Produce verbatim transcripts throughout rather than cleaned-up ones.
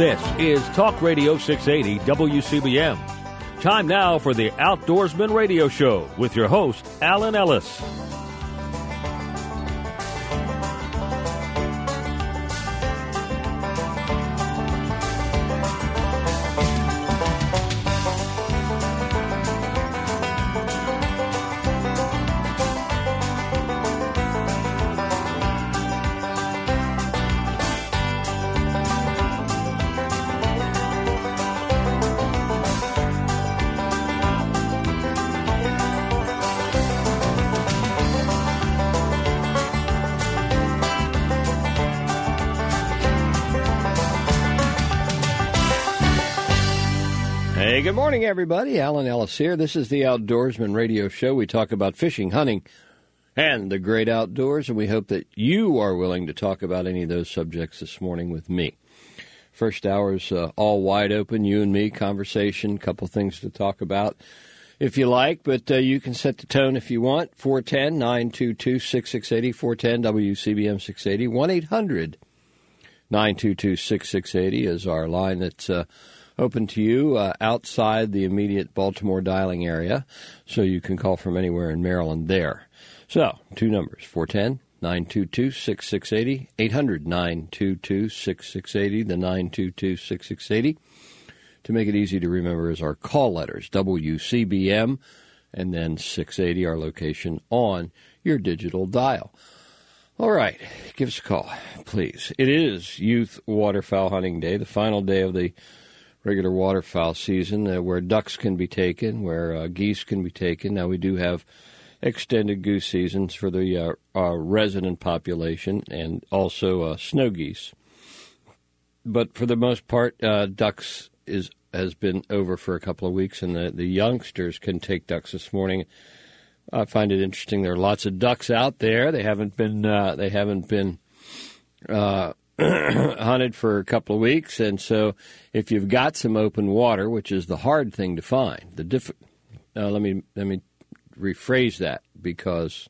This is Talk Radio six eighty W C B M. Time now for the Outdoorsman Radio Show with your host, Alan Ellis. Good morning, everybody. Alan Ellis here. This is the Outdoorsman Radio Show. We talk about fishing, hunting, and the great outdoors, and we hope that you are willing to talk about any of those subjects this morning with me. First hour's uh, all wide open, you and me, conversation, couple things to talk about if you like, but uh, you can set the tone if you want. four one zero, nine two two, six six eight zero, four one zero W C B M six eighty, one eight hundred, nine two two, six six eight zero is our line that's uh, open to you uh, outside the immediate Baltimore dialing area, so you can call from anywhere in Maryland there. So, two numbers, four one zero, nine two two, six six eight zero, eight hundred, nine two two, six six eight zero, the nine two two, six six eight zero. To make it easy to remember is our call letters, W C B M, and then six eighty, our location on your digital dial. All right, give us a call, please. It is Youth Waterfowl Hunting Day, the final day of the regular waterfowl season, uh, where ducks can be taken, where uh, geese can be taken. Now, we do have extended goose seasons for the uh, uh, resident population and also uh, snow geese. But for the most part, uh, ducks is has been over for a couple of weeks, and the, the youngsters can take ducks this morning. I find it interesting. There are lots of ducks out there. They haven't been uh, they haven't been uh, hunted for a couple of weeks, and so if you've got some open water, which is the hard thing to find, the diff- uh, let me let me rephrase that, because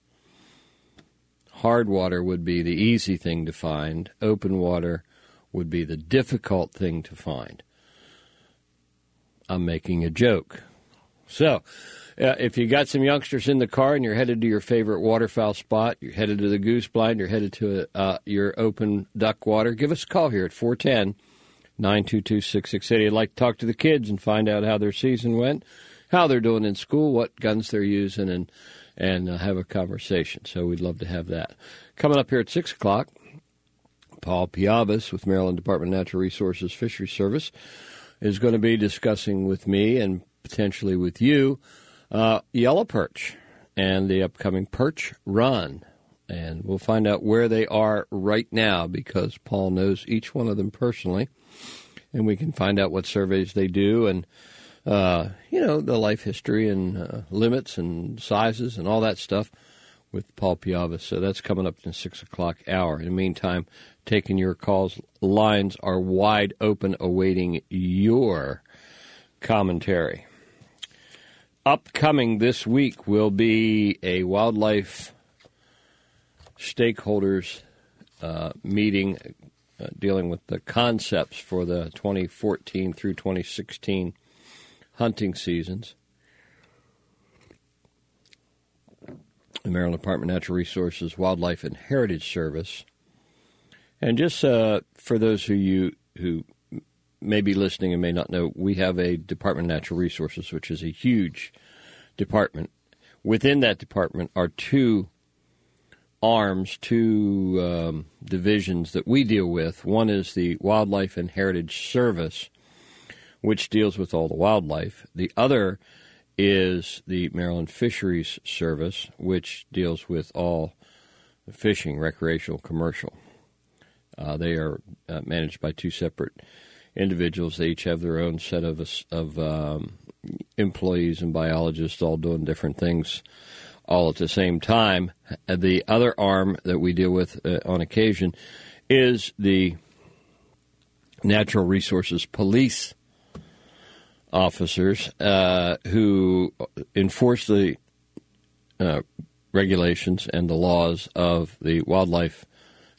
hard water would be the easy thing to find, open water would be the difficult thing to find. I'm making a joke. So, Uh, if you got some youngsters in the car and you're headed to your favorite waterfowl spot, you're headed to the goose blind, you're headed to uh, your open duck water, give us a call here at four one zero, nine two two, six six eight zero. I'd like to talk to the kids and find out how their season went, how they're doing in school, what guns they're using, and and uh, have a conversation. So we'd love to have that. Coming up here at six o'clock, Paul Piavas with Maryland Department of Natural Resources Fisheries Service is going to be discussing with me and potentially with you Uh, yellow perch and the upcoming perch run. And we'll find out where they are right now, because Paul knows each one of them personally. And we can find out what surveys they do and, uh, you know, the life history and uh, limits and sizes and all that stuff with Paul Piavas. So that's coming up in the six o'clock hour. In the meantime, taking your calls. Lines are wide open, awaiting your commentary. Upcoming this week will be a wildlife stakeholders uh, meeting uh, dealing with the concepts for the twenty fourteen through twenty sixteen hunting seasons. The Maryland Department of Natural Resources, Wildlife and Heritage Service. And just uh, for those of you who may be listening and may not know, we have a Department of Natural Resources, which is a huge department. Within that department are two arms, two um, divisions that we deal with. One is the Wildlife and Heritage Service, which deals with all the wildlife. The other is the Maryland Fisheries Service, which deals with all fishing, recreational, commercial. Uh, they are uh, managed by two separate individuals. They each have their own set of of um, employees and biologists all doing different things all at the same time. The other arm that we deal with uh, on occasion is the Natural Resources Police officers uh, who enforce the uh, regulations and the laws of the Wildlife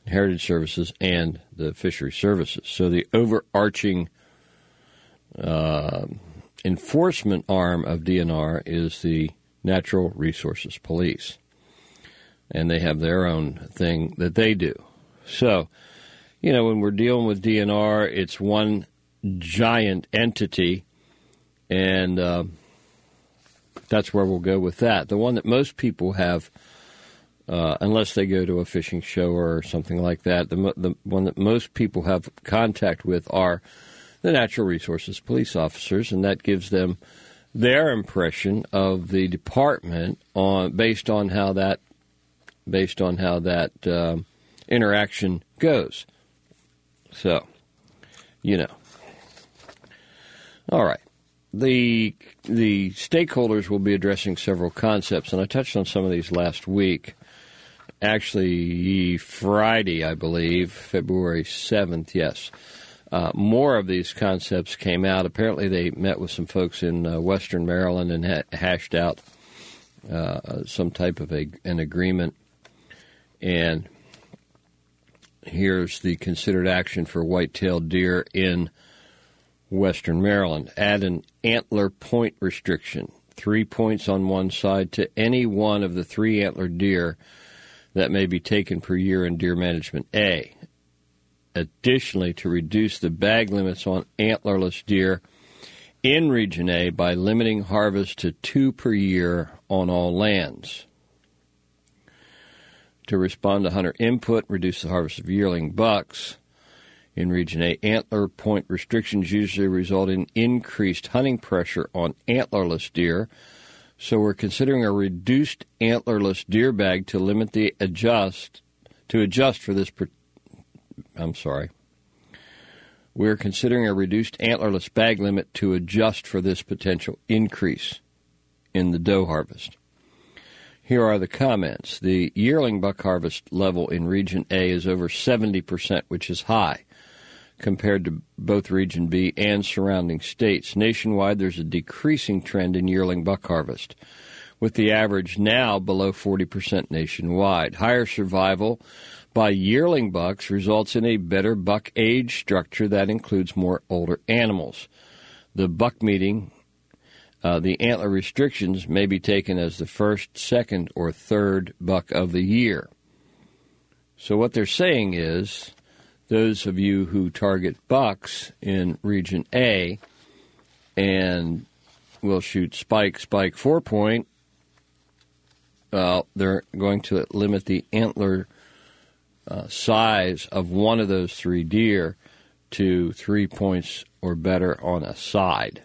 Heritage Services, and the Fishery Services. So the overarching uh, enforcement arm of D N R is the Natural Resources Police. And they have their own thing that they do. So, you know, when we're dealing with D N R, it's one giant entity, and uh, that's where we'll go with that. The one that most people have, uh, unless they go to a fishing show or something like that, the, the one that most people have contact with are the Natural Resources Police officers, and that gives them their impression of the department on based on how that based on how that um, interaction goes. So, you know. All right. The the stakeholders will be addressing several concepts, and I touched on some of these last week. Actually, Friday, I believe, February seventh, yes. Uh, more of these concepts came out. Apparently, they met with some folks in uh, Western Maryland and ha- hashed out uh, some type of a, an agreement. And here's the considered action for white-tailed deer in Western Maryland. Add an antler point restriction, three points on one side to any one of the three antler deer that may be taken per year in Deer Management A. Additionally, to reduce the bag limits on antlerless deer in Region A by limiting harvest to two per year on all lands. To respond to hunter input, reduce the harvest of yearling bucks. In Region A, antler point restrictions usually result in increased hunting pressure on antlerless deer, so we're considering a reduced antlerless deer bag to limit the adjust to adjust for this. I'm sorry. We're considering a reduced antlerless bag limit to adjust for this potential increase in the doe harvest. Here are the comments. The yearling buck harvest level in Region A is over seventy percent, which is high compared to both Region B and surrounding states. Nationwide, there's a decreasing trend in yearling buck harvest, with the average now below forty percent nationwide. Higher survival by yearling bucks results in a better buck age structure that includes more older animals. The buck meeting, uh, the antler restrictions may be taken as the first, second, or third buck of the year. So what they're saying is, those of you who target bucks in Region A and will shoot spike, spike, four-point, well, they're going to limit the antler uh, size of one of those three deer to three points or better on a side.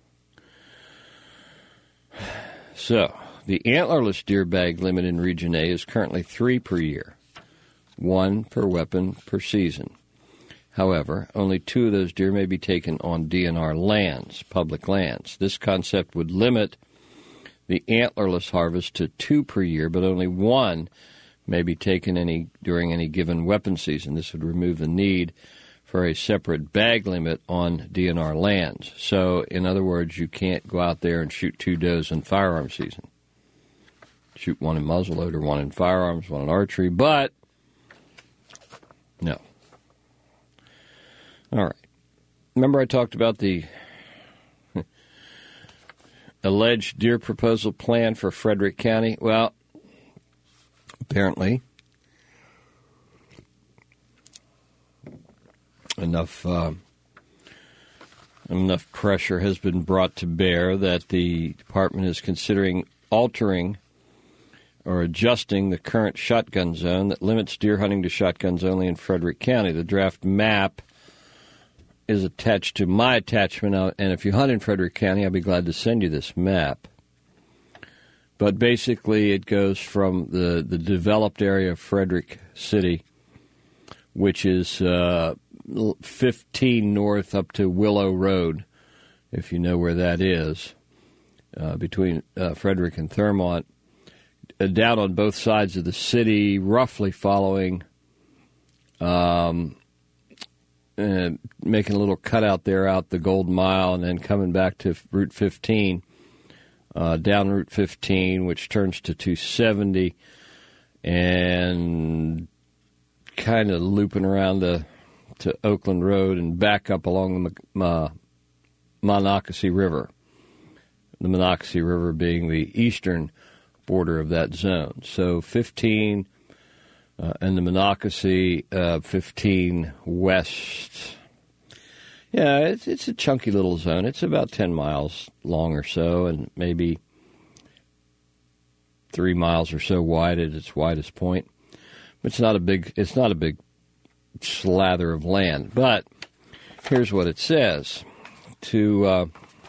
So, the antlerless deer bag limit in Region A is currently three per year, one per weapon per season. However, only two of those deer may be taken on D N R lands, public lands. This concept would limit the antlerless harvest to two per year, but only one may be taken any during any given weapon season. This would remove the need for a separate bag limit on D N R lands. So, in other words, you can't go out there and shoot two does in firearm season. Shoot one in muzzleloader, one in firearms, one in archery, but no. All right. Remember I talked about the alleged deer proposal plan for Frederick County? Well, apparently enough uh, enough pressure has been brought to bear that the department is considering altering or adjusting the current shotgun zone that limits deer hunting to shotguns only in Frederick County. The draft map is attached to my attachment, and if you hunt in Frederick County, I'll be glad to send you this map. But basically, it goes from the, the developed area of Frederick City, which is uh, fifteen north up to Willow Road, if you know where that is, uh, between uh, Frederick and Thurmont, uh, down on both sides of the city, roughly following... Um, Uh, making a little cutout there out the Golden Mile and then coming back to Route fifteen, uh, down Route fifteen, which turns to two seventy, and kind of looping around the, to Oakland Road and back up along the uh, Monocacy River. The Monocacy River being the eastern border of that zone. So fifteen uh, and the Monocacy, uh, fifteen west. Yeah, it's, it's a chunky little zone. It's about ten miles long or so, and maybe three miles or so wide at its widest point. It's not a big. It's not a big slather of land. But here's what it says: to uh,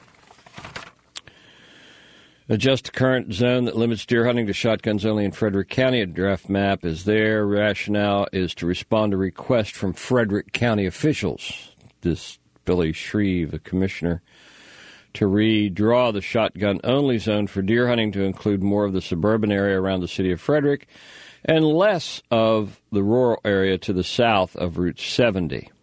adjust the current zone that limits deer hunting to shotguns only in Frederick County. A draft map is there. Rationale is to respond to requests from Frederick County officials. This Billy Shreve, the commissioner, to redraw the shotgun-only zone for deer hunting to include more of the suburban area around the city of Frederick and less of the rural area to the south of Route seventy.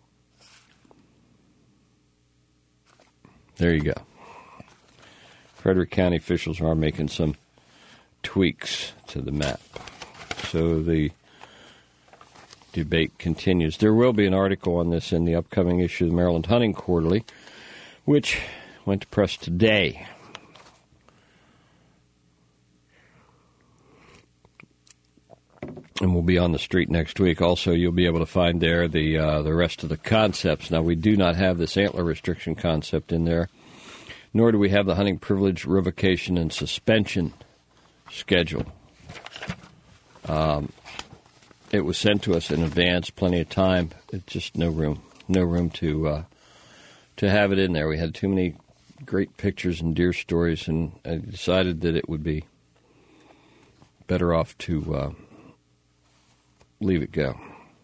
There you go. Frederick County officials are making some tweaks to the map. So the debate continues. There will be an article on this in the upcoming issue of the Maryland Hunting Quarterly, which went to press today. And we'll be on the street next week. Also, you'll be able to find there the uh, the rest of the concepts. Now, we do not have this antler restriction concept in there, nor do we have the hunting privilege revocation and suspension schedule. Um, it was sent to us in advance, plenty of time. It's just no room, no room to uh, to have it in there. We had too many great pictures and deer stories, and I decided that it would be better off to uh, leave it go.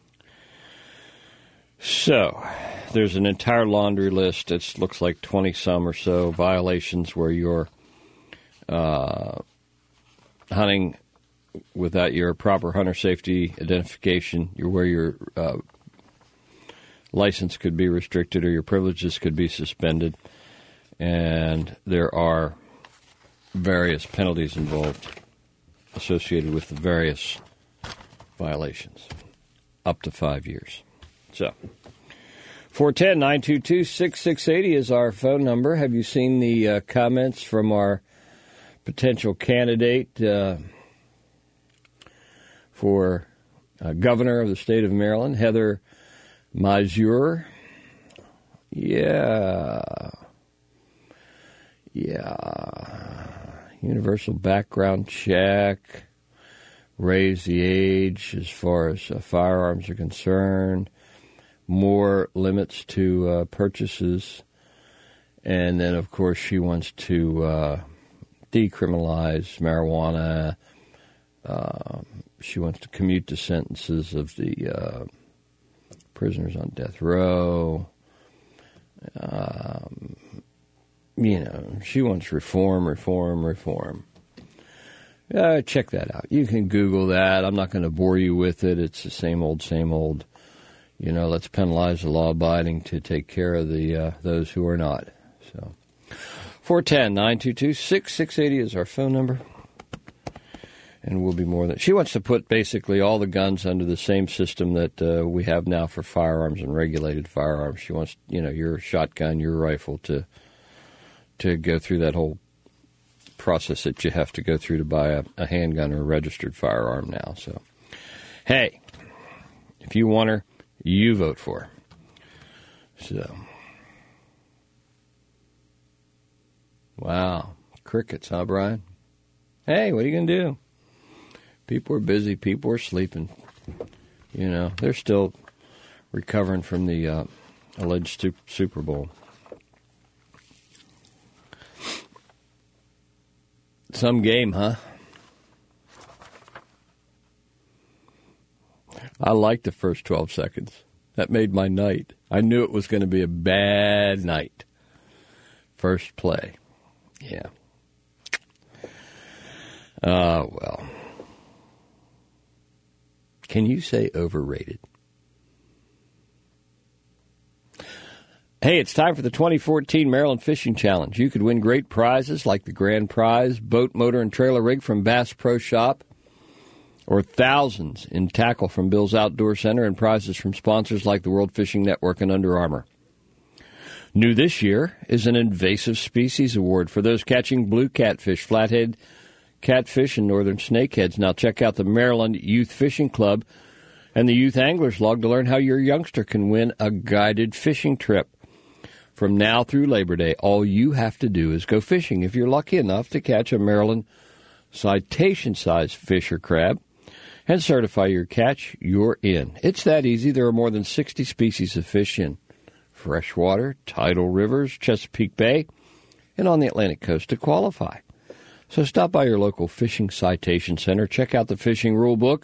So, there's an entire laundry list. It looks like twenty-some or so violations where you're uh, hunting without your proper hunter safety identification, where your uh, license could be restricted or your privileges could be suspended. And there are various penalties involved associated with the various violations, up to five years. So, four one zero, nine two two, six six eight zero is our phone number. Have you seen the uh, comments from our potential candidate uh, for uh, governor of the state of Maryland, Heather Mazur? Yeah. Yeah. Universal background check. Raise the age as far as uh, firearms are concerned. More limits to uh, purchases. And then, of course, she wants to uh, decriminalize marijuana. Uh, she wants to commute the sentences of the uh, prisoners on death row. Um, you know, she wants reform, reform, reform. Uh, check that out. You can Google that. I'm not going to bore you with it. It's the same old, same old. You know, let's penalize the law-abiding to take care of the uh, those who are not. So, four one zero, nine two two, six six eight zero is our phone number. And we'll be more than... She wants to put basically all the guns under the same system that uh, we have now for firearms and regulated firearms. She wants, you know, your shotgun, your rifle to to go through that whole process that you have to go through to buy a, a handgun or a registered firearm now. So, hey, if you want her, you vote for her. So, wow, crickets, huh, Brian? Hey, what are you going to do? People are busy. People are sleeping. You know, they're still recovering from the uh, alleged Super Bowl. Some game, huh? I liked the first twelve seconds. That made my night. I knew it was going to be a bad night. First play. Yeah. Uh, well. Can you say overrated? Hey, it's time for the twenty fourteen Maryland Fishing Challenge. You could win great prizes like the grand prize boat, motor, and trailer rig from Bass Pro Shop, or thousands in tackle from Bill's Outdoor Center and prizes from sponsors like the World Fishing Network and Under Armour. New this year is an Invasive Species Award for those catching blue catfish, flathead catfish, and northern snakeheads. Now check out the Maryland Youth Fishing Club and the Youth Anglers Log to learn how your youngster can win a guided fishing trip. From now through Labor Day, all you have to do is go fishing. If you're lucky enough to catch a Maryland citation-sized fish or crab and certify your catch, you're in. It's that easy. There are more than sixty species of fish in freshwater, tidal rivers, Chesapeake Bay, and on the Atlantic coast to qualify. So stop by your local fishing citation center, check out the fishing rule book,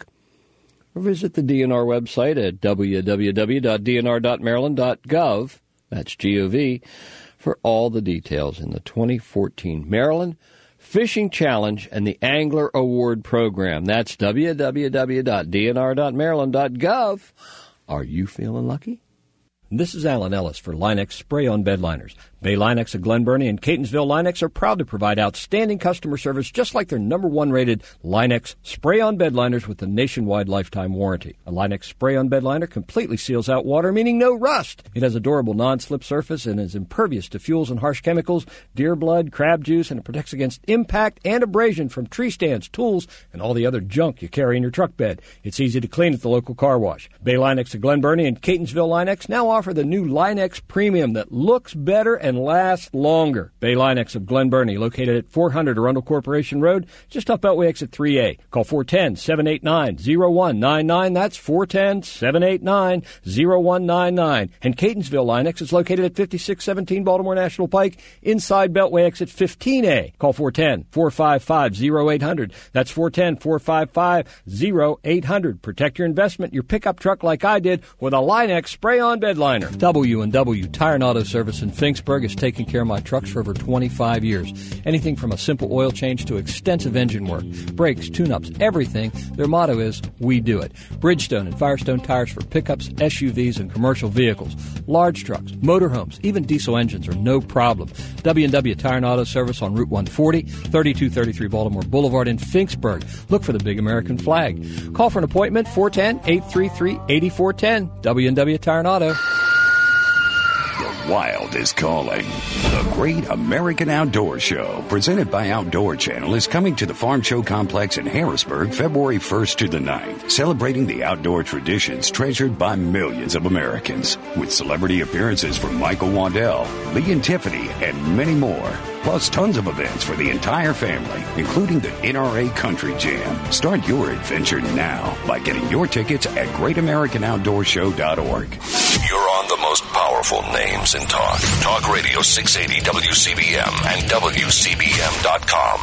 or visit the D N R website at w w w dot d n r dot maryland dot gov, that's G O V, for all the details in the twenty fourteen Maryland Fishing Challenge and the Angler Award Program. That's w w w dot d n r dot maryland dot gov. Are you feeling lucky? This is Alan Ellis for Line-X Spray-On Bed Liners. Bay Line-X of Glen Burnie and Catonsville Line-X are proud to provide outstanding customer service just like their number one rated Line-X Spray-On Bed Liners with a nationwide lifetime warranty. A Line-X Spray-On Bed Liner completely seals out water, meaning no rust. It has a durable non-slip surface and is impervious to fuels and harsh chemicals, deer blood, crab juice, and it protects against impact and abrasion from tree stands, tools, and all the other junk you carry in your truck bed. It's easy to clean at the local car wash. Bay Line-X of Glen Burnie and Catonsville Line-X now offer the new Line-X Premium that looks better and lasts longer. Bay Line-X of Glen Burnie, located at four hundred Arundel Corporation Road, just off Beltway Exit three A. Call four one zero, seven eight nine, zero one nine nine. That's four one zero, seven eight nine, zero one nine nine. And Catonsville Line-X is located at fifty-six seventeen Baltimore National Pike, inside Beltway Exit fifteen A. Call four one zero, four five five, zero eight zero zero. That's four one zero, four five five, zero eight zero zero. Protect your investment, your pickup truck like I did with a Line-X Spray-On Bed Liner. W and W Tire and Auto Service in Finksburg has taken care of my trucks for over twenty-five years. Anything from a simple oil change to extensive engine work, brakes, tune-ups, everything. Their motto is, we do it. Bridgestone and Firestone tires for pickups, S U Vs, and commercial vehicles. Large trucks, motorhomes, even diesel engines are no problem. W and W Tire and Auto Service on Route one forty, thirty-two thirty-three Baltimore Boulevard in Finksburg. Look for the big American flag. Call for an appointment, four one zero, eight three three, eight four one zero. W and W Tire and Auto. The Wild is calling. The Great American Outdoor Show, presented by Outdoor Channel, is coming to the Farm Show Complex in Harrisburg February first to the ninth, celebrating the outdoor traditions treasured by millions of Americans, with celebrity appearances from Michael Waddell, Lee and Tiffany, and many more. Plus tons of events for the entire family, including the N R A Country Jam. Start your adventure now by getting your tickets at great american outdoor show dot org. You're on the most powerful names in talk. Talk Radio six eighty W C B M and W C B M dot com.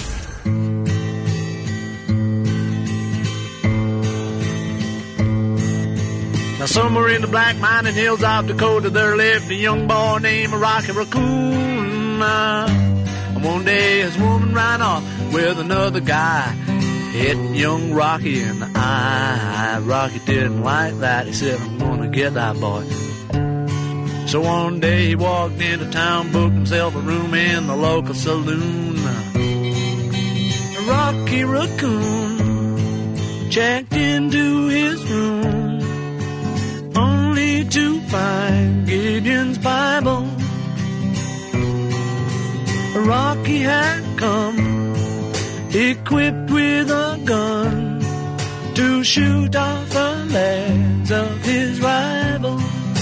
Now somewhere in the black mining hills of Dakota, there lived a young boy named Rocky Raccoon. And one day his woman ran off with another guy, hitting young Rocky in the eye. Rocky didn't like that. He said, I'm gonna get that boy. So one day he walked into town, booked himself a room in the local saloon. Rocky Raccoon checked into his room, only to find Gideon's Bible. Rocky had come, equipped with a gun, to shoot off the legs of his rival.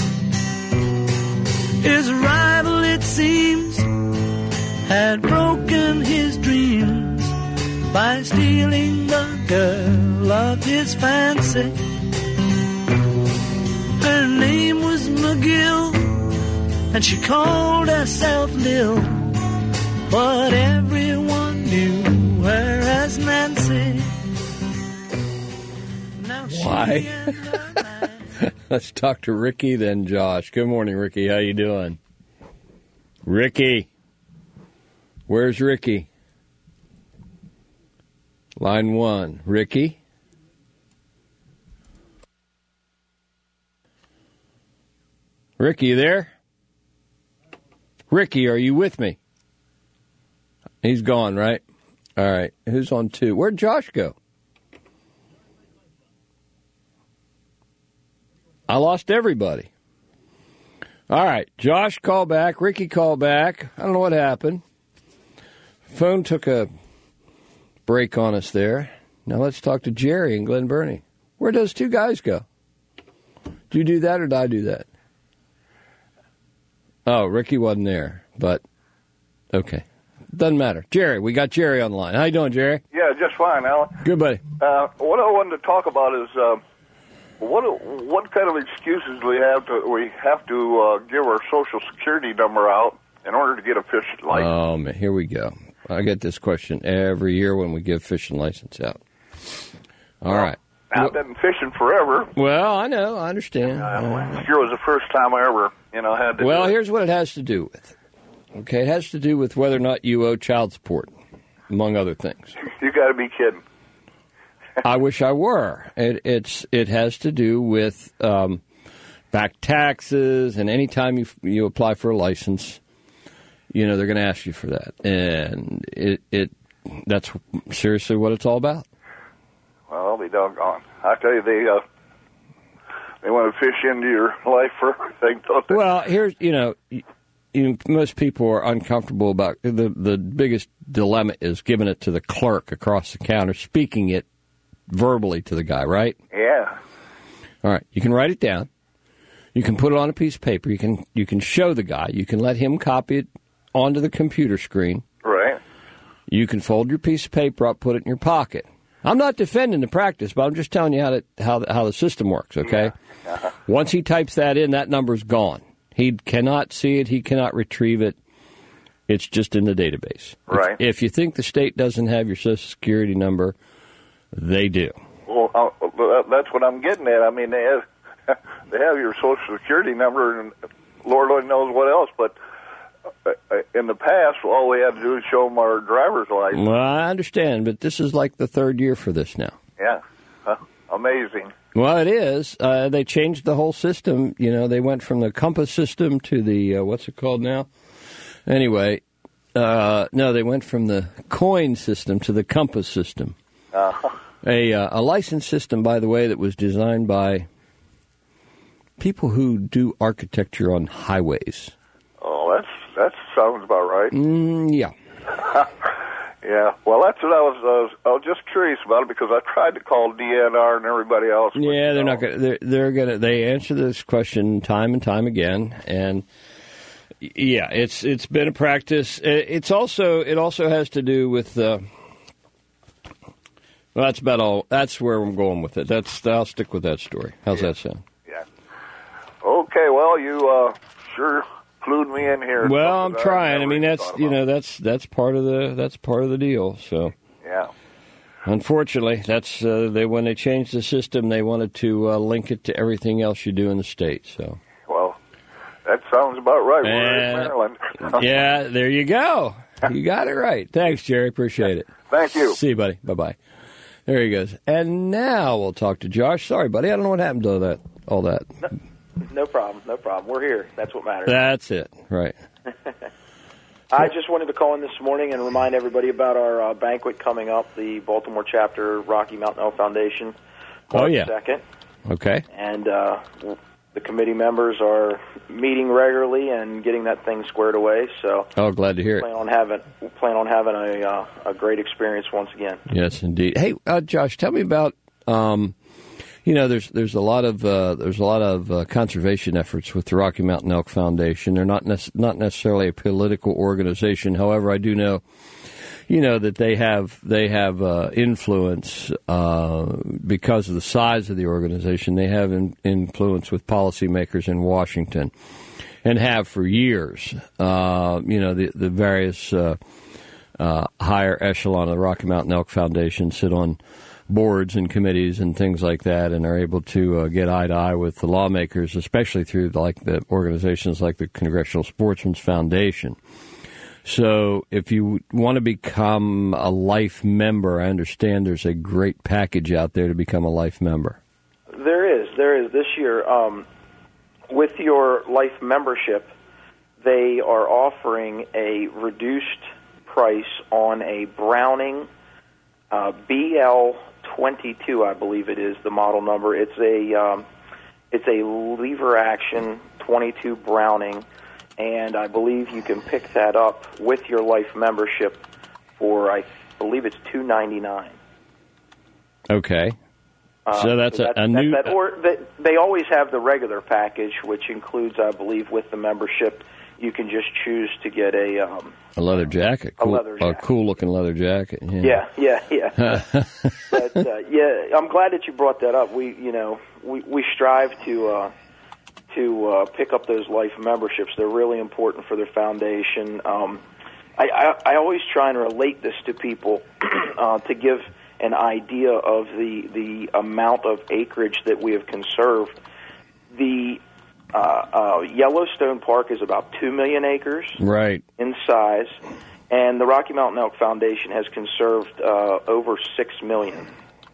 His rival, it seems, had broken his dreams by stealing the girl of his fancy. Her name was McGill, and she called herself Lil, but everyone knew her as Nancy. Now Why? Let's talk to Ricky, then Josh. Good morning, Ricky. How you doing? Ricky. Where's Ricky? Line one. Ricky? Ricky, you there? Ricky, are you with me? He's gone, right? All right. Who's on two? Where'd Josh go? I lost everybody. All right, Josh called back. Ricky called back. I don't know what happened. Phone took a break on us there. Now let's talk to Jerry in Glen Burnie. Where does two guys go? Do you do that or did I do that? Oh, Ricky wasn't there, but okay. Doesn't matter. Jerry, we got Jerry on the line. How you doing, Jerry? Yeah, just fine, Alan. Good, buddy. Uh, what I wanted to talk about is uh, what what kind of excuses do we have to we have to uh, give our Social Security number out in order to get a fishing license? Oh man, here we go. I get this question every year when we give fishing license out. All well, right. I've been fishing forever. Well, I know, I understand. Uh, last year was the first time I ever, you know, had to. Well, do it. here's what it has to do with. Okay, it has to do with whether or not you owe child support, among other things. You got to be kidding. I wish I were. It, it's it has to do with um, back taxes, and any time you you apply for a license, you know they're going to ask you for that, and it it that's seriously what it's all about. Well, I'll be doggone. I tell you, they uh, they want to fish into your life for everything, don't they? Well, here's you know. You know, most people are uncomfortable about the the biggest dilemma is giving it to the clerk across the counter, speaking it verbally to the guy, right? Yeah. All right, you can write it down. You can put it on a piece of paper. You can you can show the guy. You can let him copy it onto the computer screen. Right. You can fold your piece of paper up, put it in your pocket. I'm not defending the practice, but I'm just telling you how to, how how the system works. Okay. Yeah. Uh-huh. Once he types that in, that number's gone. He cannot see it. He cannot retrieve it. It's just in the database. Right. If, if you think the state doesn't have your Social Security number, they do. Well, uh, that's what I'm getting at. I mean, they have, they have your Social Security number, and Lord only knows what else. But in the past, all we had to do is show them our driver's license. Well, I understand, but this is like the third year for this now. Yeah. Huh. Amazing. Well, it is. Uh, they changed the whole system. You know, they went from the Compass system to the, uh, what's it called now? Anyway, uh, no, they went from the coin system to the Compass system. Uh-huh. A, uh, a license system, by the way, that was designed by people who do architecture on highways. Oh, that's that sounds about right. Mm, yeah. Yeah, well, that's what I was, I was. I was just curious about it because I tried to call D N R and everybody else. Yeah, they're know. not going. They're, they're going to. They answer this question time and time again, and yeah, it's it's been a practice. It's also it also has to do with. Uh, well, that's about all. That's where I'm going with it. That's I'll stick with that story. How's yeah. that sound? Yeah. Okay. Well, you uh, sure clued me in here. Well, I'm trying. I mean, that's you know that's that's part of the that's part of the deal. So yeah. Unfortunately, that's uh, they when they changed the system, they wanted to uh, link it to everything else you do in the state. So well, that sounds about right. We're in uh, Maryland. Yeah, there you go. You got it right. Thanks, Jerry. Appreciate it. Thank you. See you, buddy. Bye bye. There he goes. And now we'll talk to Josh. Sorry, buddy. I don't know what happened to all that. All that. No, no problem. No problem. We're here. That's what matters. That's it. Right. I just wanted to call in this morning and remind everybody about our uh, banquet coming up, the Baltimore chapter Rocky Mountain Elk Foundation, March oh, yeah. second. Okay. And uh, the committee members are meeting regularly and getting that thing squared away. So, oh, glad to hear plan it. On having, plan on having a, uh, a great experience once again. Yes, indeed. Hey, uh, Josh, tell me about. Um, You know, there's there's a lot of uh, there's a lot of uh, conservation efforts with the Rocky Mountain Elk Foundation. They're not nec- not necessarily a political organization. However, I do know, you know, that they have they have uh, influence uh, because of the size of the organization. They have in, influence with policymakers in Washington, and have for years. Uh, you know, the the various uh, uh, higher echelon of the Rocky Mountain Elk Foundation sit on boards and committees and things like that, and are able to uh, get eye to eye with the lawmakers, especially through like the organizations like the Congressional Sportsmen's Foundation. So if you want to become a life member, I understand there's a great package out there to become a life member. There is. There is. This year, um, with your life membership, they are offering a reduced price on a Browning uh, B L twenty-two, I believe it is, the model number. It's a um, It's a lever action twenty-two Browning, and I believe you can pick that up with your life membership for, I believe it's two ninety-nine. Okay. Uh, so that's, so a, that's a new... That, or they, they always have the regular package, which includes, I believe, with the membership, you can just choose to get a... Um, a leather jacket. Cool, a leather jacket. A cool-looking leather jacket. Yeah, yeah, yeah. yeah. But, uh, yeah, I'm glad that you brought that up. We, you know, we, we strive to... Uh, to uh, pick up those life memberships. They're really important for their foundation. Um, I, I, I always try and relate this to people uh, to give an idea of the, the amount of acreage that we have conserved. The uh, uh, Yellowstone Park is about two million acres right. in size, and the Rocky Mountain Elk Foundation has conserved uh, over six million.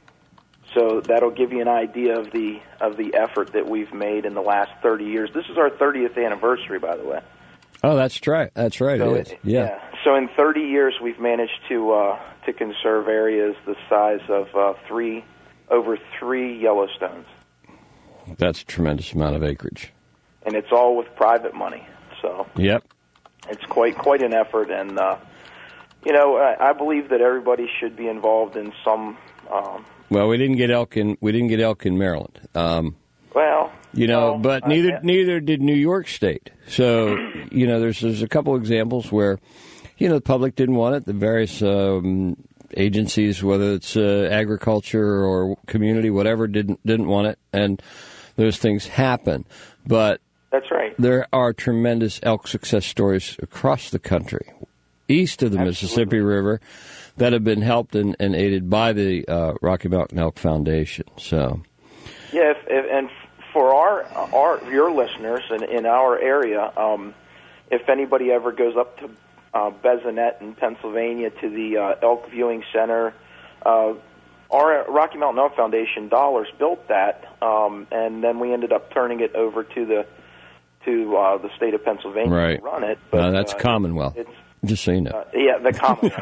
So that'll give you an idea of the of the effort that we've made in the last thirty years. This is our thirtieth anniversary, by the way. Oh, that's right. That's right. So it is. it, Yeah. yeah. So in thirty years, we've managed to uh, to conserve areas the size of uh, three over three Yellowstones. That's a tremendous amount of acreage. And it's all with private money. So yep, it's quite quite an effort, and uh, you know I, I believe that everybody should be involved in some. Um, Well, we didn't get elk in we didn't get elk in Maryland. Um, well, you know, no, but neither I, neither did New York State. So you know, there's there's a couple examples where you know the public didn't want it. The various um, agencies, whether it's uh, agriculture or community, whatever, didn't didn't want it, and those things happen. But that's right. There are tremendous elk success stories across the country, east of the Absolutely. Mississippi River, that have been helped and, and aided by the uh, Rocky Mountain Elk Foundation. So, yeah, if, if, and for our our your listeners in, in our area, um, if anybody ever goes up to uh, Bezinet in Pennsylvania to the uh, Elk Viewing Center, uh, our Rocky Mountain Elk Foundation dollars built that, um, and then we ended up turning it over to the to uh, the state of Pennsylvania right. to run it. But, uh, that's uh, Commonwealth. It's, Just so you know. Uh, yeah, the Commonwealth.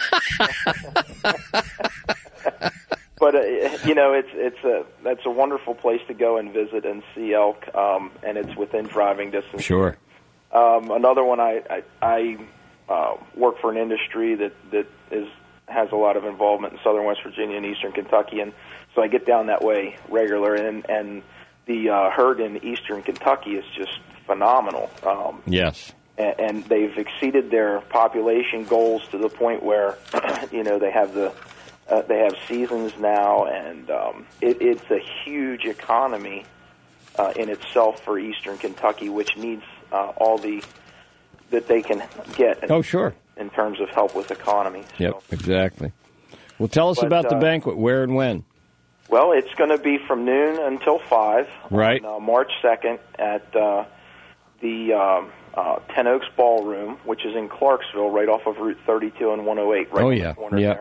I'm sorry. But uh, you know, it's it's a that's a wonderful place to go and visit and see elk, um, and it's within driving distance. Sure. Um, another one, I I, I uh, work for an industry that that is has a lot of involvement in southern West Virginia and eastern Kentucky, and so I get down that way regular, and and the uh, herd in eastern Kentucky is just phenomenal. Um, yes. And they've exceeded their population goals to the point where, you know, they have the uh, they have seasons now, and um, it, it's a huge economy uh, in itself for Eastern Kentucky, which needs uh, all the that they can get. In, oh, sure. In terms of help with economy. So. Yep, exactly. Well, tell us but, about the uh, banquet. Where and when? Well, it's going to be from noon until five. Right. On uh, March second at uh, the. Um, Uh, Ten Oaks Ballroom, which is in Clarksville, right off of Route thirty-two and one oh eight, right oh, on yeah. the corner yeah. there.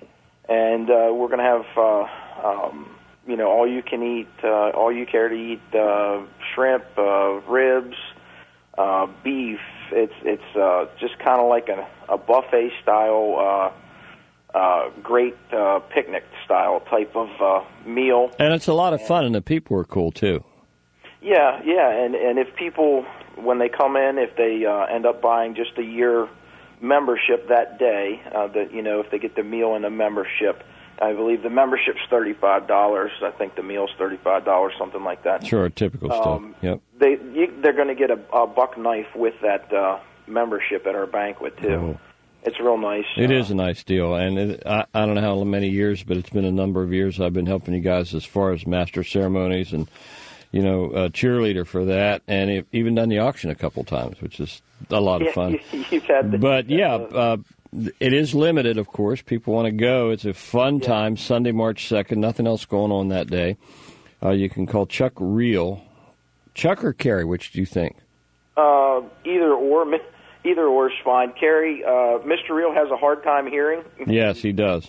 And uh, we're going to have, uh, um, you know, all you can eat, uh, all you care to eat, uh, shrimp, uh, ribs, uh, beef. It's it's uh, just kind of like a, a buffet style, uh, uh, great uh, picnic style type of uh, meal. And it's a lot of fun, and the people are cool too. Yeah, yeah, and and if people, when they come in, if they uh, end up buying just a year membership that day, uh, that you know, if they get the meal and the membership, I believe the membership's thirty-five dollars. I think the meal's thirty-five dollars, something like that. Sure, typical um, stuff. Yep. They you, they're going to get a, a buck knife with that uh, membership at our banquet too. Oh. It's real nice. It uh, is a nice deal, and it, I, I don't know how many years, but it's been a number of years I've been helping you guys as far as master ceremonies and. You know, a cheerleader for that, and it, even done the auction a couple times, which is a lot of yeah, fun. You've had the, but yeah, uh, uh, it is limited, of course. People want to go. It's a fun yeah. time, Sunday, March second. Nothing else going on that day. Uh, you can call Chuck Reel. Chuck or Carrie, which do you think? Uh, either or. Either or is fine. Carrie, uh, Mister Reel has a hard time hearing. Yes, he does.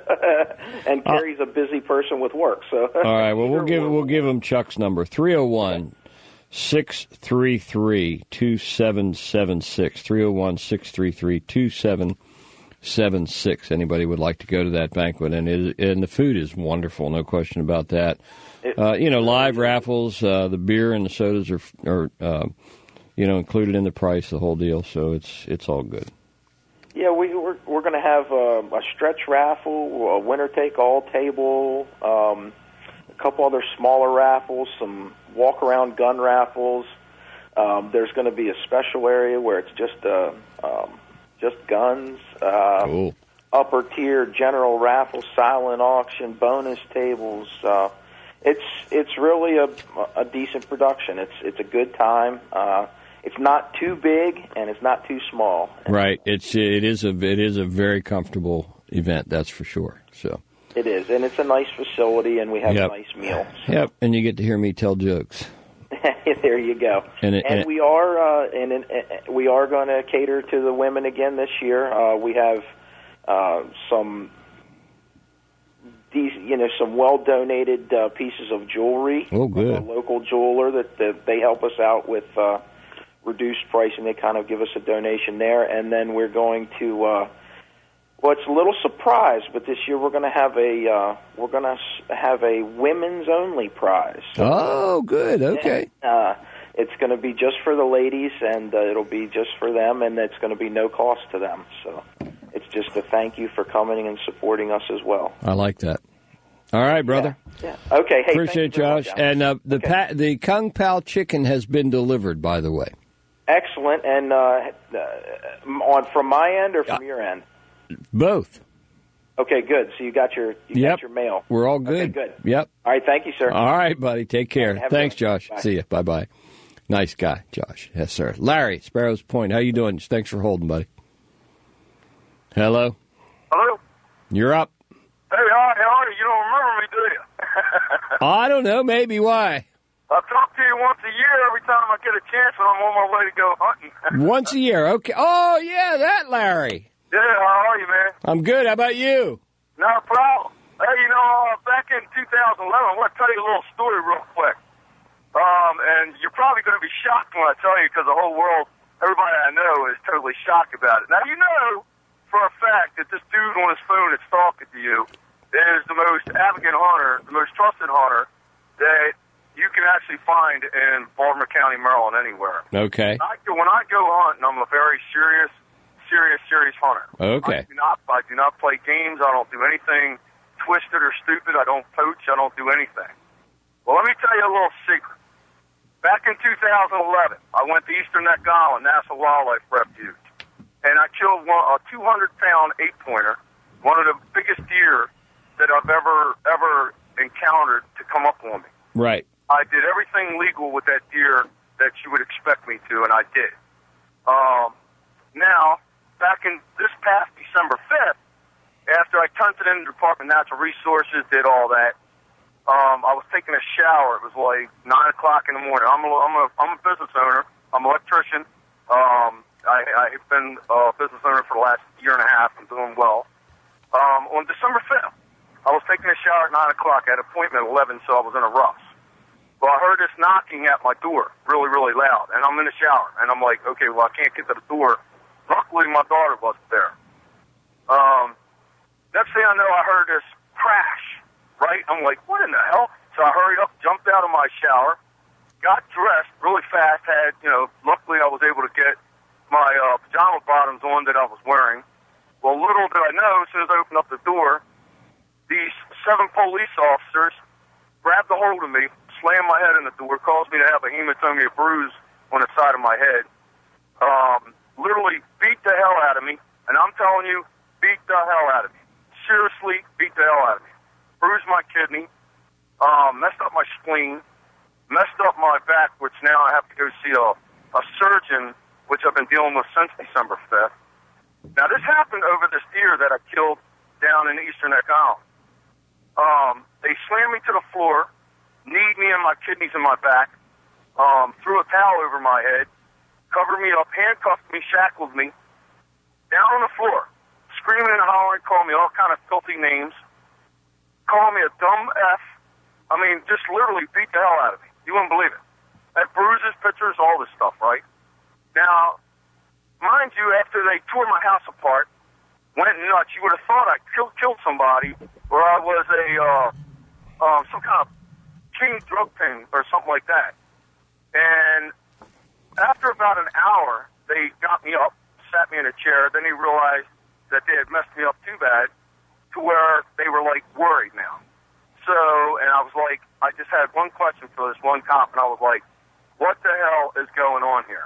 And Carrie's uh, a busy person with work. So all right. Well, we'll give we'll give him Chuck's number three oh one, six three three, two seven seven six three oh one, six three three, two seven seven six. Anybody would like to go to that banquet, and it, and the food is wonderful, no question about that. Uh, you know, live raffles, uh, the beer and the sodas are are uh, you know included in the price, the whole deal. So it's it's all good. Yeah, we, we're we're going to have a, a stretch raffle, a winner take all table, um, a couple other smaller raffles, some walk around gun raffles. Um, there's going to be a special area where it's just uh, um, just guns. Uh, cool. Upper tier general raffle, silent auction, bonus tables. Uh, it's it's really a, a decent production. It's it's a good time. Uh, It's not too big and it's not too small. Right. It's it is a it is a very comfortable event. That's for sure. So it is, and it's a nice facility, and we have yep. a nice meal. So. Yep. And you get to hear me tell jokes. There you go. And, it, and, and we are uh, and, and we are going to cater to the women again this year. Uh, we have uh, some. These, you know, some well donated uh, pieces of jewelry. Oh, good. From a local jeweler that, that they help us out with. Uh, reduced pricing. They kind of give us a donation there, and then we're going to. Uh, well, it's a little surprise, but this year we're going to have a uh, we're going to have a women's only prize. Oh, good. Okay. And, uh, it's going to be just for the ladies, and uh, it'll be just for them, and it's going to be no cost to them. So it's just a thank you for coming and supporting us as well. I like that. All right, brother. Yeah. yeah. Okay. Hey, appreciate Josh. Much, and uh, the okay. pa- the Kung Pao chicken has been delivered, by the way. Excellent. And uh, uh, on from my end or from your end? Both. Okay, good. So you got your you yep. got your mail. We're all good. Okay, good. Yep. All right, thank you, sir. All right, buddy. Take care. Have Thanks, fun. Josh. Bye. See you. Bye-bye. Nice guy, Josh. Yes, sir. Larry, Sparrows Point. How you doing? Thanks for holding, buddy. Hello? Hello? You're up. Hey, hi, how are you? You don't remember me, do you? I don't know. Maybe. Why? I talk to you once a year every time I get a chance when I'm on my way to go hunting. Once a year. Okay. Oh, yeah, that Larry. Yeah, how are you, man? I'm good. How about you? Not a problem. Hey, you know, uh, back in two thousand eleven, I want to tell you a little story real quick. Um, and you're probably going to be shocked when I tell you because the whole world, everybody I know is totally shocked about it. Now, you know for a fact that this dude on his phone that's talking to you is the most advocate hunter, the most trusted hunter that you can actually find in Baltimore County, Maryland, anywhere. Okay. I, when I go hunting, I'm a very serious, serious, serious hunter. Okay. I do not, I do not play games. I don't do anything twisted or stupid. I don't poach. I don't do anything. Well, let me tell you a little secret. Back in two thousand eleven, I went to Eastern Neck Island National Wildlife Refuge, and I killed one, a two hundred pound eight-pointer, one of the biggest deer that I've ever, ever encountered to come up on me. Right. I did everything legal with that deer that you would expect me to, and I did. Um, now, back in this past December fifth, after I turned it in the Department of Natural Resources, did all that, um, I was taking a shower. It was like nine o'clock in the morning. I'm a, I'm a, I'm a business owner. I'm an electrician. Um, I, I've been a business owner for the last year and a half. I'm doing well. Um, on December fifth, I was taking a shower at nine o'clock. I had an appointment at eleven, so I was in a rush. Well, I heard this knocking at my door really, really loud, and I'm in the shower, and I'm like, okay, well, I can't get to the door. Luckily, my daughter wasn't there. Um, next thing I know, I heard this crash, right? I'm like, what in the hell? So I hurried up, jumped out of my shower, got dressed really fast, had, you know, luckily I was able to get my uh, pajama bottoms on that I was wearing. Well, little did I know, as soon as I opened up the door, these seven police officers grabbed a hold of me, slammed my head in the door, caused me to have a hematoma bruise on the side of my head, um, literally beat the hell out of me, and I'm telling you, beat the hell out of me. Seriously, beat the hell out of me. Bruised my kidney, um, messed up my spleen, messed up my back, which now I have to go see a, a surgeon, which I've been dealing with since December fifth. Now, this happened over this deer that I killed down in Eastern Neck Island. Um, they slammed me to the floor, kneed me in my kidneys and my back, um, threw a towel over my head, covered me up, handcuffed me, shackled me, down on the floor, screaming and hollering, calling me all kind of filthy names, calling me a dumb F. I mean, just literally beat the hell out of me. You wouldn't believe it. Had bruises, pictures, all this stuff, right? Now, mind you, after they tore my house apart, went nuts. You would have thought I killed killed somebody, or I was a uh, um, some kind of chain drug king or something like that. And after about an hour, they got me up, sat me in a chair. Then they realized that they had messed me up too bad, to where they were like worried now. So, and I was like, I just had one question for this one cop, and I was like, what the hell is going on here?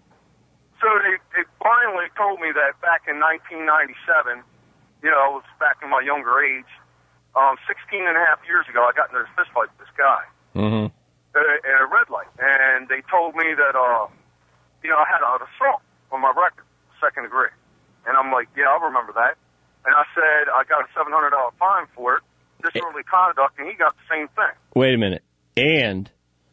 So they, they finally told me that back in nineteen ninety-seven, you know, it was back in my younger age, um, sixteen and a half years ago, I got into a fist fight with this guy Mm-hmm. at a red light. And they told me that, uh, you know, I had an assault on my record, second degree. And I'm like, yeah, I'll remember that. And I said, I got a seven hundred dollars fine for it, disorderly conduct, and he got the same thing. Wait a minute. And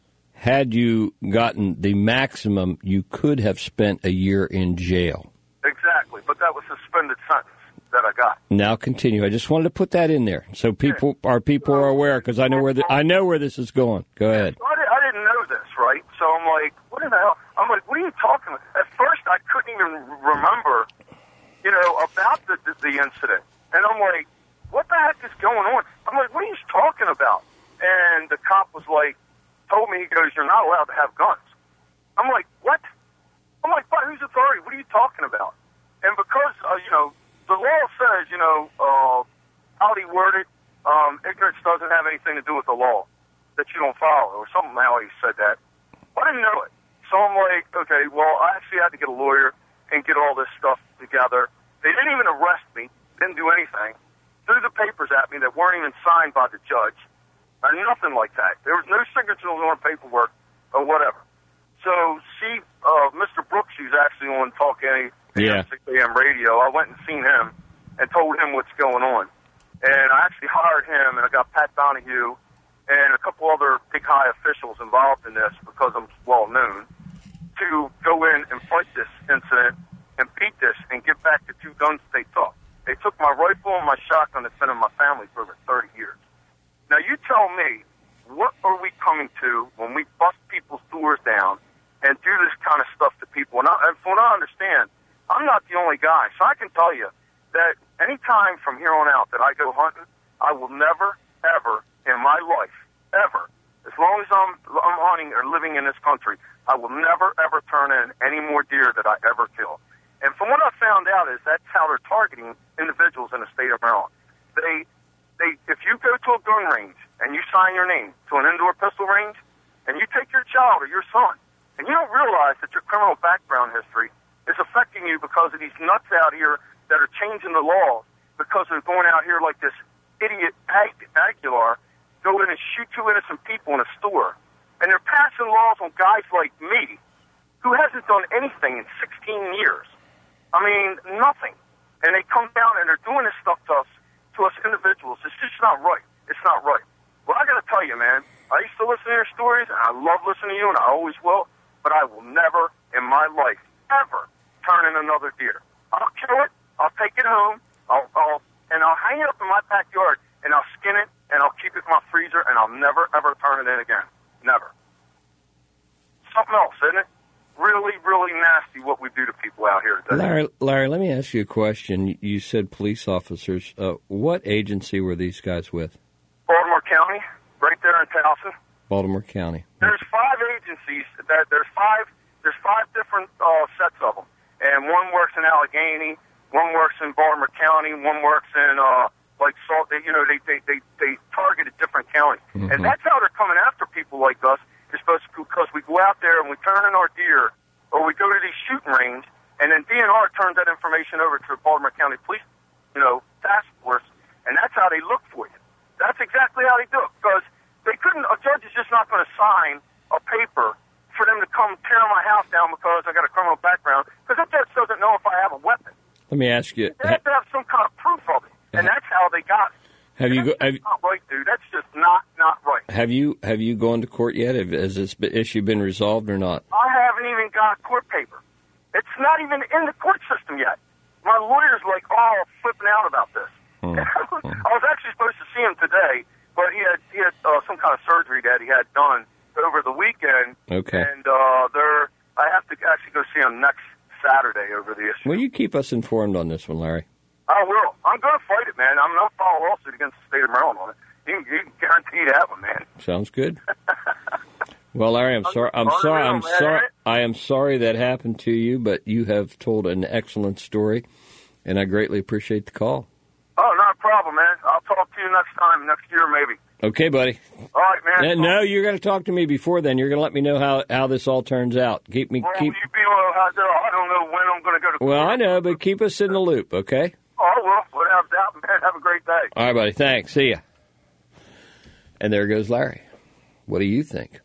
had you gotten the maximum, you could have spent a year in jail. Exactly, but that was a suspended sentence that I got. Now continue. I just wanted to put that in there so people, yeah. our people are aware, because I know where the, I know where this is going. Go ahead. I, did, I didn't know this, right? So I'm like, what in the hell? I'm like, what are you talking about? At first, I couldn't even remember, you know, about the, the, the incident. And I'm like, what the heck is going on? I'm like, what are you talking about? And the cop was like, told me, he goes, you're not allowed to have guns. I'm like, what? I'm like, by whose authority? What are you talking about? And because, uh, you know, the law says, you know, uh, how he worded, um, ignorance doesn't have anything to do with the law, that you don't follow, or something how he said that. I didn't know it. So I'm like, okay, well, I actually had to get a lawyer and get all this stuff together. They didn't even arrest me, didn't do anything, threw the papers at me that weren't even signed by the judge, or nothing like that. There was no signatures on paperwork or whatever. So, see, uh, Mister Brooks, who's actually on Talk A M six A M radio, I went and seen him and told him what's going on. And I actually hired him, and I got Pat Donahue and a couple other big high officials involved in this, because I'm well known, to go in and fight this incident and beat this and get back the two guns they took. They took my rifle and my shotgun that's been in my family for over thirty years. Now, you tell me, what are we coming to when we bust people's doors down and do this kind of stuff to people? And, I, and from what I understand, I'm not the only guy. So I can tell you that any time from here on out that I go hunting, I will never, ever in my life, ever, as long as I'm, I'm hunting or living in this country, I will never, ever turn in any more deer that I ever kill. And from what I found out is that's how they're targeting individuals in the state of Maryland. They, they, if you go to a gun range and you sign your name to an indoor pistol range, and you take your child or your son, and you don't realize that your criminal background history is affecting you because of these nuts out here that are changing the law, because they're going out here like this idiot Ag- Aguilar, go in and shoot two innocent people in a store. And they're passing laws on guys like me, who hasn't done anything in sixteen years. I mean, nothing. And they come down and they're doing this stuff to us, to us individuals. It's just not right. It's not right. Well, I got to tell you, man, I used to listen to your stories, and I love listening to you, and I always will, but I will never in my life, ever, turn in another deer. I'll kill it, I'll take it home, I'll, I'll, and I'll hang it up in my backyard, and I'll skin it, and I'll keep it in my freezer, and I'll never, ever turn it in again. Never. Something else, isn't it? Really, really nasty what we do to people out here today. Larry, Larry, let me ask you a question. You said police officers. Uh, what agency were these guys with? Baltimore County, right there in Towson. Baltimore County. There's five agencies. That there's five. There's five different uh, sets of them, and one works in Allegheny, one works in Baltimore County, one works in uh, like Salt. They, you know, they they they, they target a different county, mm-hmm. and that's how they're coming after people like us. It's supposed to, because we go out there and we turn in our deer, or we go to these shooting range, and then D N R turns that information over to the Baltimore County Police, you know, task force, and that's how they look for you. That's exactly how they do it, because they couldn't. A judge is just not going to sign a paper for them to come tear my house down because I got a criminal background, because that judge doesn't know if I have a weapon. Let me ask you. They have to have some kind of proof of it, and that's how they got it. Have you? Go, have, not right, dude. That's just not not right. Have you have you gone to court yet? Has this issue been resolved or not? I haven't even got court paper. It's not even in the court system yet. My lawyer's like all flipping out about this. Hmm. I was actually supposed to see him today, but he had he had uh, some kind of surgery that he had done over the weekend. Okay. And uh, there, I have to actually go see him next Saturday over the issue. Will you keep us informed on this one, Larry? I fight it, man. I'm not filing a lawsuit against the state of Maryland on it. You can, you can guarantee that one, man. Sounds good. Well, Larry, I'm sorry. I'm Unreal, sorry. I'm man, sorry. right? I am sorry that happened to you, but you have told an excellent story, and I greatly appreciate the call. Oh, not a problem, man. I'll talk to you next time, next year maybe. Okay, buddy. All right, man. Uh, no, you're going to talk to me before then. You're going to let me know how, how this all turns out. Keep me Well, keep. you be uh, out there. I don't know when I'm going to go to court. Well, I know, but keep us in the loop, okay? Oh, well, without doubt, man. Have a great day. All right, buddy. Thanks. See ya. And there goes Larry. What do you think?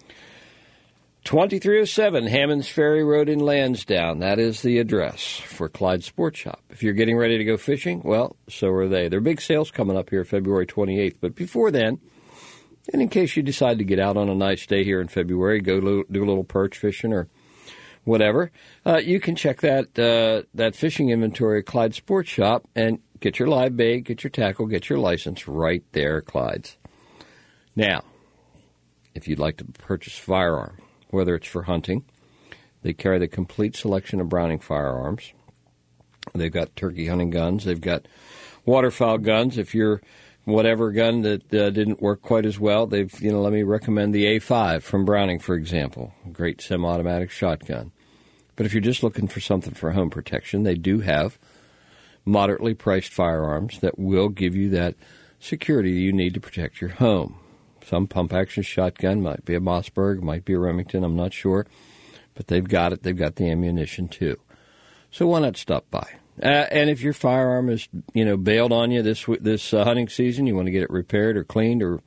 twenty-three oh seven Hammonds Ferry Road in Lansdowne. That is the address for Clyde Sports Shop. If you're getting ready to go fishing, well, so are they. Their big sale's coming up here February twenty-eighth. But before then, and in case you decide to get out on a nice day here in February, go do a little perch fishing or whatever, uh, you can check that uh, that fishing inventory at Clyde Sports Shop and get your live bait, get your tackle, get your license right there at Clyde's. Now, if you'd like to purchase a firearm, whether it's for hunting, they carry the complete selection of Browning firearms. They've got turkey hunting guns. They've got waterfowl guns. If you're whatever gun that uh, didn't work quite as well, they've, you know, let me recommend the A five from Browning, for example. A great semi-automatic shotgun. But if you're just looking for something for home protection, they do have moderately priced firearms that will give you that security you need to protect your home. Some pump-action shotgun, might be a Mossberg, might be a Remington, I'm not sure. But they've got it. They've got the ammunition, too. So why not stop by? Uh, and if your firearm is, you know, bailed on you this this uh, hunting season, you want to get it repaired or cleaned or,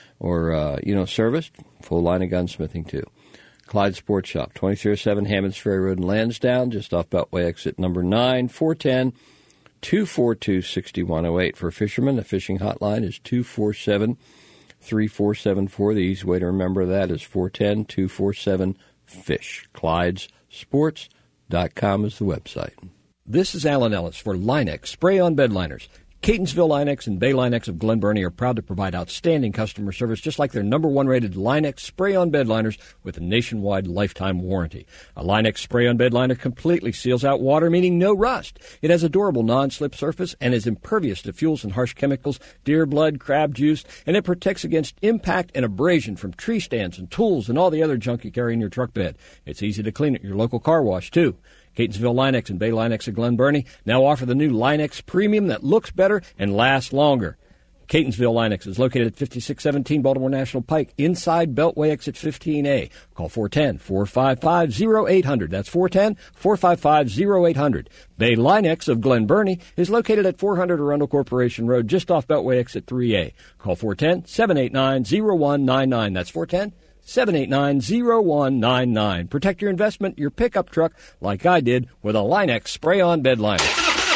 or uh, you know, serviced, full line of gunsmithing, too. Clyde Sports Shop, twenty-three oh seven Hammonds Ferry Road in Lansdowne, just off Beltway exit number nine, four one zero, two four two, six one zero eight. For fishermen, the fishing hotline is two four seven, three four seven four. The easy way to remember that is four one zero, two four seven, FISH. Clydes Sports dot com is the website. This is Alan Ellis for Line-X Spray-On Bed Liners. Catonsville Line-X and Bay Line-X of Glen Burnie are proud to provide outstanding customer service, just like their number one rated Line-X Spray-On Bed Liners with a nationwide lifetime warranty. A Line-X Spray-On Bed Liner completely seals out water, meaning no rust. It has a durable non-slip surface and is impervious to fuels and harsh chemicals, deer blood, crab juice, and it protects against impact and abrasion from tree stands and tools and all the other junk you carry in your truck bed. It's easy to clean at your local car wash, too. Catonsville Line-X and Bay Line-X of Glen Burnie now offer the new Line-X Premium that looks better and lasts longer. Catonsville Line-X is located at fifty-six seventeen Baltimore National Pike, inside Beltway exit fifteen A. Call four one zero, four five five, zero eight zero zero. That's four one zero, four five five, zero eight zero zero. Bay Line-X of Glen Burnie is located at four hundred Arundel Corporation Road, just off Beltway exit three A. Call four one zero, seven eight nine, zero one nine nine. That's four one zero, seven eight nine, zero one nine nine. Protect your investment, your pickup truck, like I did with a Line-X Spray-On Bed Liner.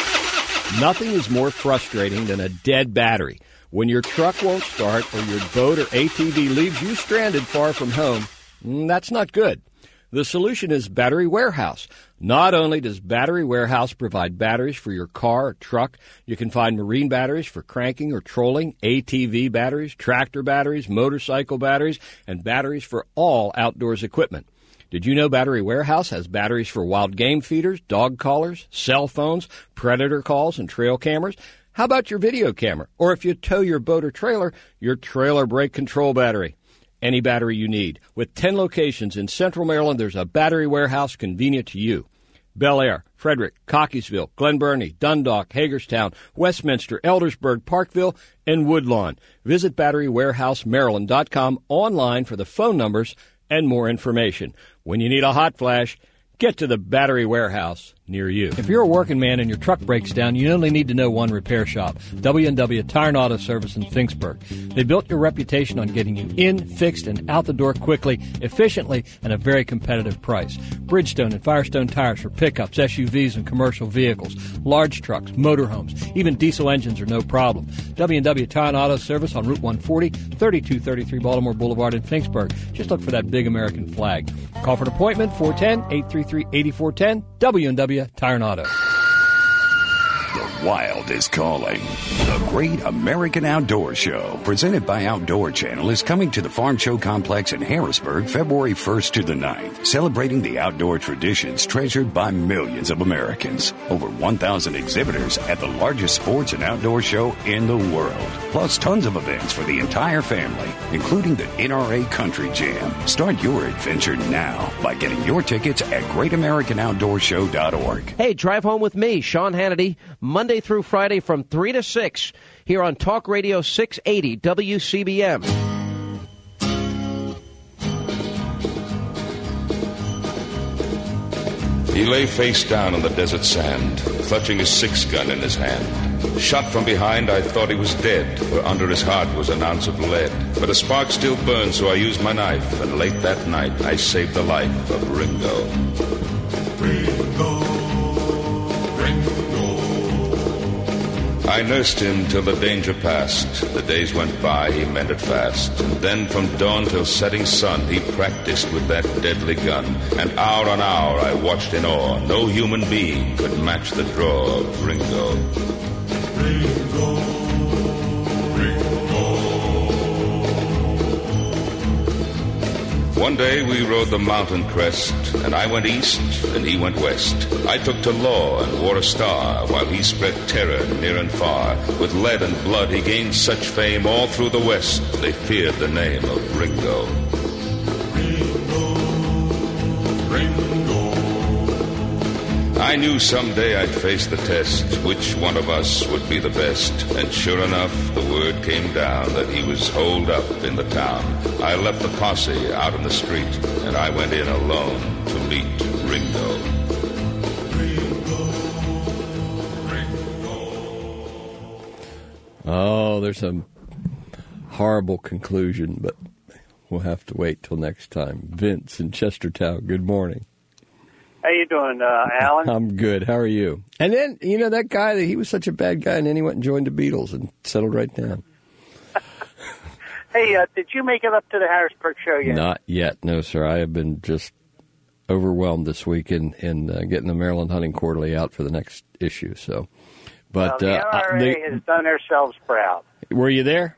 Nothing is more frustrating than a dead battery. When your truck won't start or your boat or A T V leaves you stranded far from home, that's not good. The solution is Battery Warehouse. Not only does Battery Warehouse provide batteries for your car or truck, you can find marine batteries for cranking or trolling, A T V batteries, tractor batteries, motorcycle batteries, and batteries for all outdoors equipment. Did you know Battery Warehouse has batteries for wild game feeders, dog collars, cell phones, predator calls, and trail cameras? How about your video camera? Or if you tow your boat or trailer, your trailer brake control battery. Any battery you need. With ten locations in Central Maryland, there's a Battery Warehouse convenient to you. Bel Air, Frederick, Cockeysville, Glen Burnie, Dundalk, Hagerstown, Westminster, Eldersburg, Parkville, and Woodlawn. Visit battery warehouse maryland dot com online for the phone numbers and more information. When you need a hot flash, get to the Battery Warehouse near you. If you're a working man and your truck breaks down, you only need to know one repair shop, W and W Tire and Auto Service in Finksburg. They built your reputation on getting you in, fixed, and out the door quickly, efficiently, and a very competitive price. Bridgestone and Firestone tires for pickups, S U Vs, and commercial vehicles, large trucks, motorhomes, even diesel engines are no problem. W and W Tire and Auto Service on Route one forty, thirty-two thirty-three Baltimore Boulevard in Finksburg. Just look for that big American flag. Call for an appointment, four one zero, eight three three, eight four one zero, W and W Tire and Auto. The The wild is calling. The Great American Outdoor Show, presented by Outdoor Channel, is coming to the Farm Show Complex in Harrisburg February first to the ninth, celebrating the outdoor traditions treasured by millions of Americans. Over one thousand exhibitors at the largest sports and outdoor show in the world. Plus tons of events for the entire family, including the N R A Country Jam. Start your adventure now by getting your tickets at great american outdoor show dot org. Hey, drive home with me, Sean Hannity, Monday through Friday from three to six here on Talk Radio six eighty W C B M. He lay face down on the desert sand, clutching his six-gun in his hand. Shot from behind, I thought he was dead, for under his heart was an ounce of lead. But a spark still burned, so I used my knife, and late that night I saved the life of Ringo. Ringo, Ringo. I nursed him till the danger passed. The days went by, he mended fast. And then from dawn till setting sun, he practiced with that deadly gun. And hour on hour I watched in awe. No human being could match the draw of Ringo. Ringo, Ringo. One day we rode the mountain crest, and I went east and he went west. I took to law and wore a star, while he spread terror near and far. With lead and blood he gained such fame all through the west, they feared the name of Ringo. Ringo, Ringo. I knew someday I'd face the test, which one of us would be the best. And sure enough, the word came down that he was holed up in the town. I left the posse out in the street, and I went in alone to meet Ringo. Ringo, Ringo. Oh, there's a horrible conclusion, but we'll have to wait till next time. Vince in Chestertown, good morning. How you doing, uh, Alan? I'm good. How are you? And then, you know, that guy, he was such a bad guy, and then he went and joined the Beatles and settled right down. Hey, uh, did you make it up to the Harrisburg show yet? Not yet, no, sir. I have been just overwhelmed this week in, in uh, getting the Maryland Hunting Quarterly out for the next issue. So, but well, the uh, N R A they, has done themselves proud. Were you there?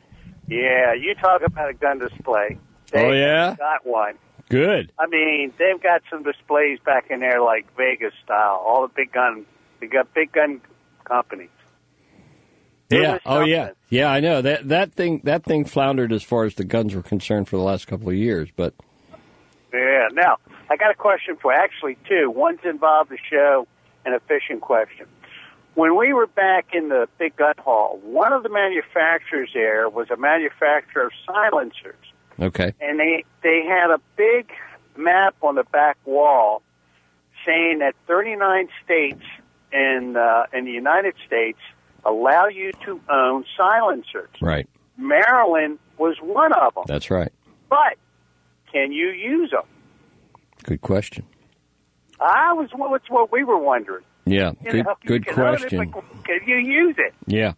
Yeah, you talk about a gun display. They oh, yeah? got one. Good. I mean, they've got some displays back in there like Vegas style. All the big gun, they got big gun companies. Yeah. Oh, yeah. Yeah, I know that that thing. That thing floundered as far as the guns were concerned for the last couple of years. But yeah. Now, I got a question for you. Actually, two. One's involved the show and a fishing question. When we were back in the big gun hall, one of the manufacturers there was a manufacturer of silencers. Okay. And they they had a big map on the back wall saying that thirty-nine states in uh, in the United States allow you to own silencers. Right. Maryland was one of them. That's right. But can you use them? Good question. I was. What's what we were wondering. Yeah. You good. know, good you question. It, can you use it? Yeah.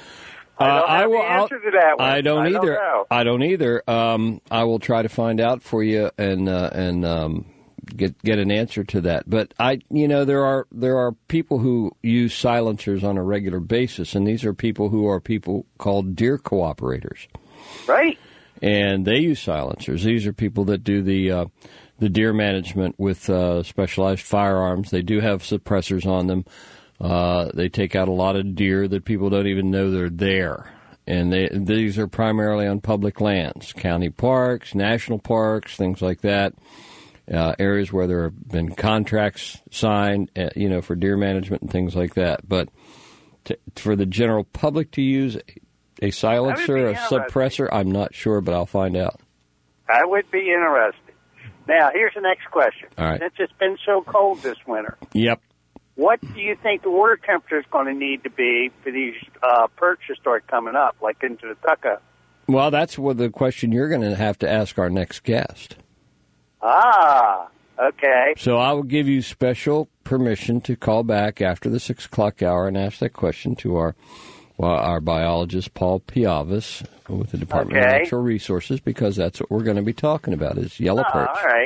I don't uh, have I will, the answer to that one. I don't I either. Don't I don't either. Um, I will try to find out for you and uh, and um, get get an answer to that. But I, you know, there are there are people who use silencers on a regular basis, and these are people who are people called deer cooperators, right? And they use silencers. These are people that do the uh, the deer management with uh, specialized firearms. They do have suppressors on them. Uh, they take out a lot of deer that people don't even know they're there. And they, these are primarily on public lands, county parks, national parks, things like that, uh, areas where there have been contracts signed, uh, you know, for deer management and things like that. But to, for the general public to use a silencer, a suppressor, I'm not sure, but I'll find out. I would be interested. Now, here's the next question. All right. Since it's been so cold this winter. Yep. What do you think the water temperature is going to need to be for these uh, perch to start coming up, like into the Tucka? Well, that's what the question you're going to have to ask our next guest. Ah, okay. So I will give you special permission to call back after the six o'clock hour and ask that question to our well, our biologist, Paul Piavas, with the Department okay. of Natural Resources, because that's what we're going to be talking about is yellow oh, perch. All right.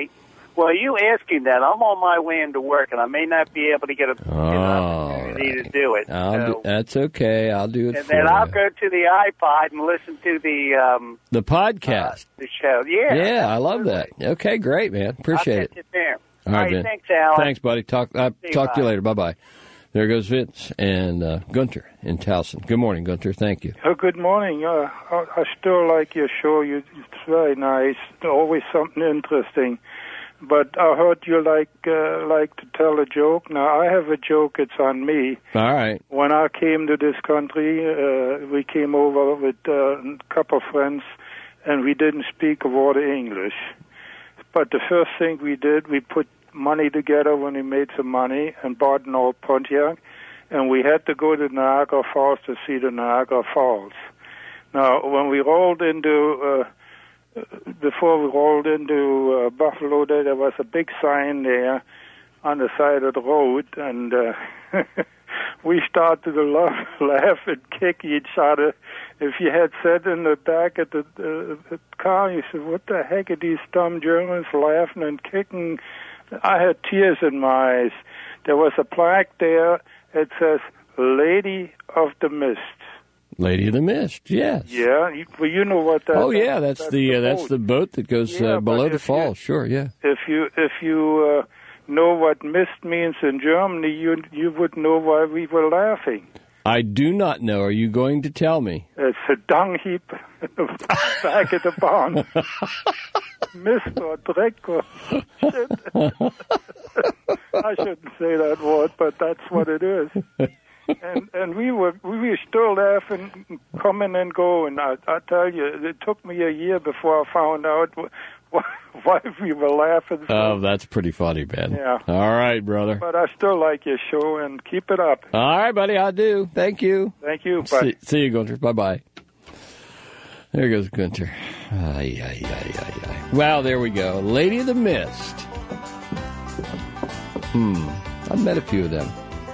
Well, you asking that, I'm on my way into work, and I may not be able to get a, an opportunity right. to do it. I'll so. do, that's okay. I'll do it And for then I'll you. go to the iPod and listen to the um, The podcast. uh, the show. Yeah, Yeah, I love that. Okay, great, man. Appreciate I'll it. catch it there. All right, All right, man. thanks, Alan. Thanks, buddy. Talk uh, See you, talk to you bye. later. Bye-bye. There goes Vince and uh, Gunter in Towson. Good morning, Gunter. Thank you. Oh, good morning. Uh, I, I still like your show. You, it's very nice. Always something interesting. But I heard you like uh, like to tell a joke. Now, I have a joke. It's on me. All right. When I came to this country, uh, we came over with uh, a couple of friends, and we didn't speak a word of English. But the first thing we did, we put money together when we made some money and bought an old Pontiac, and we had to go to Niagara Falls to see the Niagara Falls. Now, when we rolled into, uh, before we rolled into uh, Buffalo, there, there was a big sign there on the side of the road, and uh, we started to laugh, laugh and kick each other. If you had sat in the back of the, uh, the car, you said, what the heck are these dumb Germans laughing and kicking? I had tears in my eyes. There was a plaque there. It says, Lady of the Mist. Lady of the Mist, yes. Yeah, you, well, you know what that is. Oh, yeah, that's, that's the, the uh, that's boat. the boat that goes Yeah, uh, below but the if falls. you- Sure, yeah. If you if you uh, know what mist means in Germany, you you would know why we were laughing. I do not know. Are you going to tell me? It's a dung heap back at the barn. Mist or Dreck or shit. I shouldn't say that word, but that's what it is. And and we were we were still laughing, coming and going. I, I tell you, it took me a year before I found out why, why we were laughing. So. Oh, that's pretty funny, Ben. Yeah. All right, brother. But I still like your show, and keep it up. All right, buddy, I do. Thank you. Thank you. Bye. See, see you, Gunter. Bye-bye. There goes Gunter. Ay, ay, ay, ay, ay. Well, there we go. Lady of the Mist. Hmm. I've met a few of them.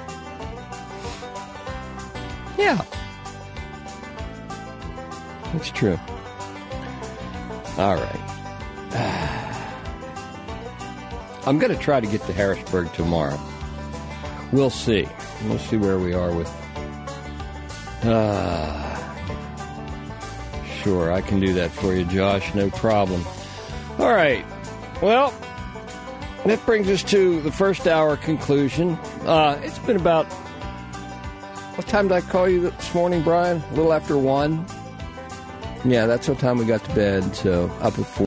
Yeah. That's true. All right. I'm going to try to get to Harrisburg tomorrow. We'll see. We'll see where we are with... Uh, sure, I can do that for you, Josh. No problem. All right. Well, that brings us to the first hour conclusion. Uh, it's been about... What time did I call you this morning, Brian? A little after one? Yeah, that's what time we got to bed, so up at four.